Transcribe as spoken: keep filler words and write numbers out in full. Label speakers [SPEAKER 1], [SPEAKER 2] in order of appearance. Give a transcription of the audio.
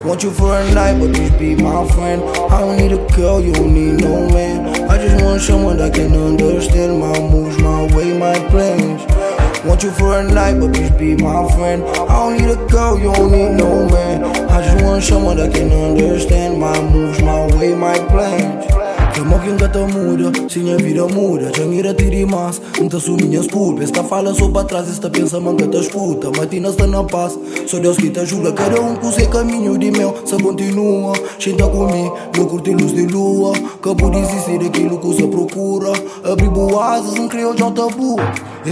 [SPEAKER 1] Want you for a night, but bitch be my friend. I don't need a girl, you don't need no man. I just want someone that can understand my moves, my way, my plans. Want you for a night, but bitch be my friend. I don't need a girl, you don't need no man. I just want someone that can understand my moves, my way, my plans. Că mă chem că te mudă, sinha vida muda. Ce mira ti rimas, întă su minha spulpe. Sta fala só pra trás, esta pensa man que te escuta. Matina está na paz, só Deus que te ajuda. Cada um com seu caminho de meu, só continua. Senta comigo, não curte luz de lua. Que pode existir aquilo que você procura. Abrir boas, não criou de tabu.